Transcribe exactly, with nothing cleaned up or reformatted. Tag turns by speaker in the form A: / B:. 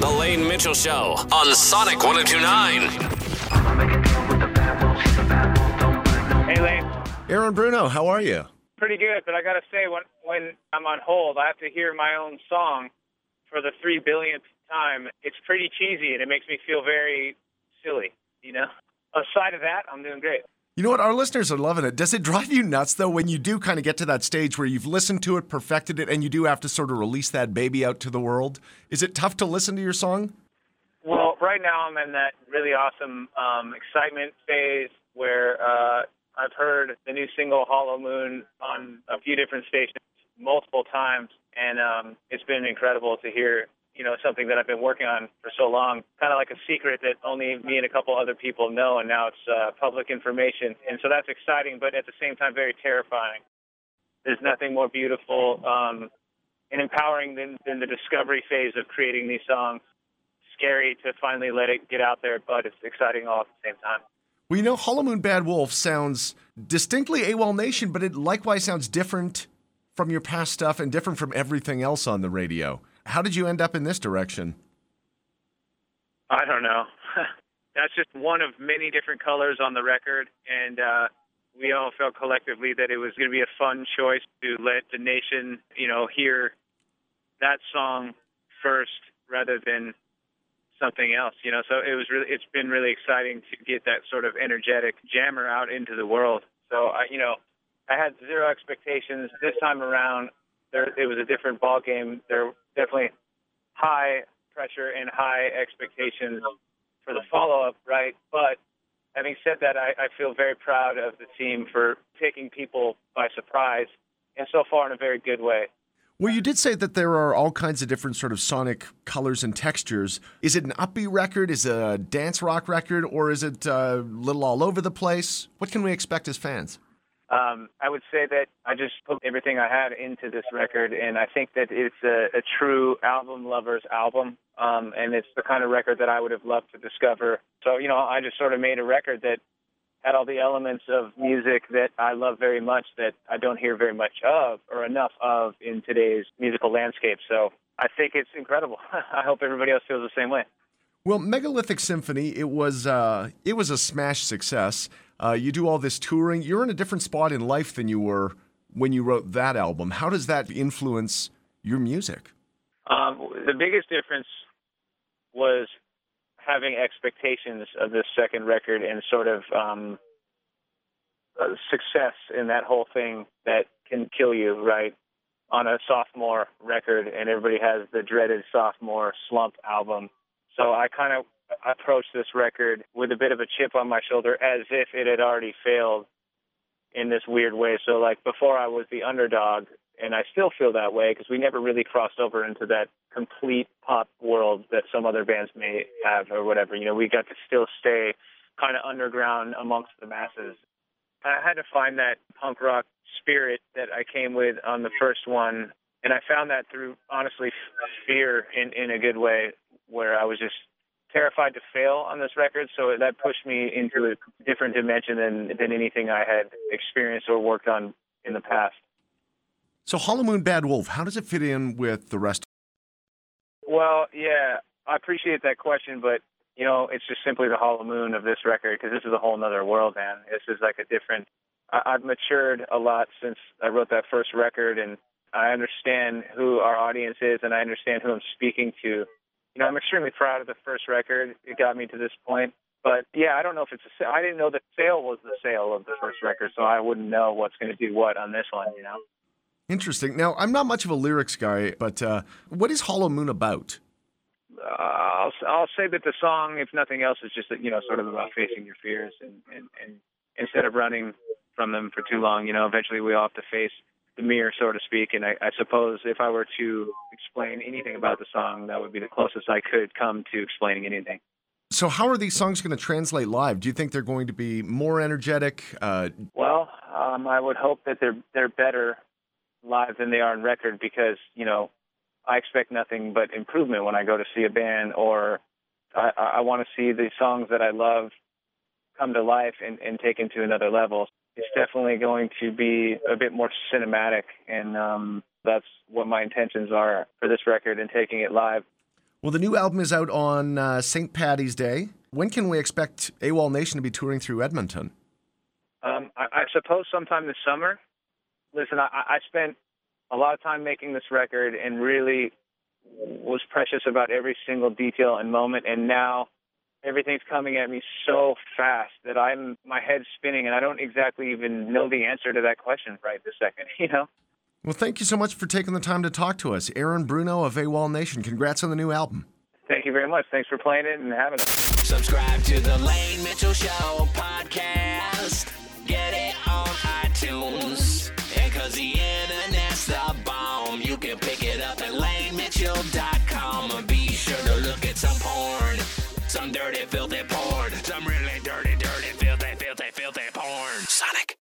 A: The Lane Mitchell Show on Sonic one oh two point nine.
B: Hey, Lane.
C: Aaron Bruno, how are you?
B: Pretty good, but I got to say, when when I'm on hold, I have to hear my own song for the three billionth time. It's pretty cheesy, and it makes me feel very silly, you know? Aside of that, I'm doing great.
C: You know what? Our listeners are loving it. Does it drive you nuts, though, when you do kind of get to that stage where you've listened to it, perfected it, and you do have to sort of release that baby out to the world? Is it tough to listen to your song?
B: Well, right now I'm in that really awesome um, excitement phase where uh, I've heard the new single Hollow Moon on a few different stations multiple times, and um, it's been incredible to hear, you know, something that I've been working on for so long, kind of like a secret that only me and a couple other people know, and now it's uh, public information. And so that's exciting, but at the same time, very terrifying. There's nothing more beautiful um, and empowering than, than the discovery phase of creating these songs. Scary to finally let it get out there, but it's exciting all at the same time.
C: Well, you know, Hollow Moon Bad Wolf sounds distinctly AWOL Nation, but it likewise sounds different from your past stuff and different from everything else on the radio. How did you end up in this direction?
B: I don't know. That's just one of many different colors on the record, and uh, we all felt collectively that it was going to be a fun choice to let the nation, you know, hear that song first rather than something else, you know. So it was really, it's been really exciting to get that sort of energetic jammer out into the world. So I, you know, I had zero expectations this time around. There, it was a different ball game. There definitely high pressure and high expectations for the follow-up, right? But having said that, I, I feel very proud of the team for taking people by surprise, and so far in a very good way.
C: Well, you did say that there are all kinds of different sort of sonic colors and textures. Is it an upbeat record? Is it a dance rock record? Or is it a little all over the place? What can we expect as fans?
B: Um, I would say that I just put everything I had into this record, and I think that it's a, a true album lover's album, um, and it's the kind of record that I would have loved to discover. So, you know, I just sort of made a record that had all the elements of music that I love very much that I don't hear very much of or enough of in today's musical landscape. So I think it's incredible. I hope everybody else feels the same way.
C: Well, Megalithic Symphony, it was uh, it was a smash success. Uh, you do all this touring. You're in a different spot in life than you were when you wrote that album. How does that influence your music? Um,
B: the biggest difference was having expectations of this second record and sort of um, uh, success in that whole thing that can kill you, right, on a sophomore record, and everybody has the dreaded sophomore slump album. So I kind of approached this record with a bit of a chip on my shoulder as if it had already failed in this weird way. So, like, before I was the underdog, and I still feel that way because we never really crossed over into that complete pop world that some other bands may have or whatever. You know, we got to still stay kind of underground amongst the masses. I had to find that punk rock spirit that I came with on the first one, and I found that through, honestly, fear in, in a good way, where I was just terrified to fail on this record, so that pushed me into a different dimension than, than anything I had experienced or worked on in the past.
C: So Hollow Moon Bad Wolf, how does it fit in with the rest?
B: Well, yeah, I appreciate that question, but, you know, it's just simply the Hollow Moon of this record, because this is a whole other world, man. This is like a different... I, I've matured a lot since I wrote that first record, and I understand who our audience is, and I understand who I'm speaking to. You know, I'm extremely proud of the first record. It got me to this point. But, yeah, I don't know if it's a sale. I didn't know that sale was the sale of the first record, so I wouldn't know what's going to do what on this one, you know?
C: Interesting. Now, I'm not much of a lyrics guy, but uh, what is Hollow Moon about?
B: Uh, I'll, I'll say that the song, if nothing else, is just, you know, sort of about facing your fears. And, and, and instead of running from them for too long, you know, eventually we all have to face the mirror, so to speak. And I, I suppose if I were to explain anything about the song, that would be the closest I could come to explaining anything.
C: So how are these songs going to translate live? Do you think they're going to be more energetic? Uh...
B: Well, um, I would hope that they're they're better live than they are on record, because, you know, I expect nothing but improvement when I go to see a band, or I, I want to see the songs that I love come to life and, and taken to another level. It's definitely going to be a bit more cinematic, and um, that's what my intentions are for this record and taking it live.
C: Well, the new album is out on uh, Saint Paddy's Day. When can we expect AWOL Nation to be touring through Edmonton?
B: Um, I, I suppose sometime this summer. Listen, I, I spent a lot of time making this record and really was precious about every single detail and moment, and now everything's coming at me so fast that I'm my head's spinning, and I don't exactly even know the answer to that question right this second, you know?
C: Well, thank you so much for taking the time to talk to us. Aaron Bruno of AWOL Nation, congrats on the new album.
B: Thank you very much. Thanks for playing it and having us.
A: Subscribe to the Lane Mitchell Show podcast. Get it on iTunes. And cause the internet's the bomb, you can pick it up at lane mitchell dot com. Be sure to look at some porn, some dirty, filthy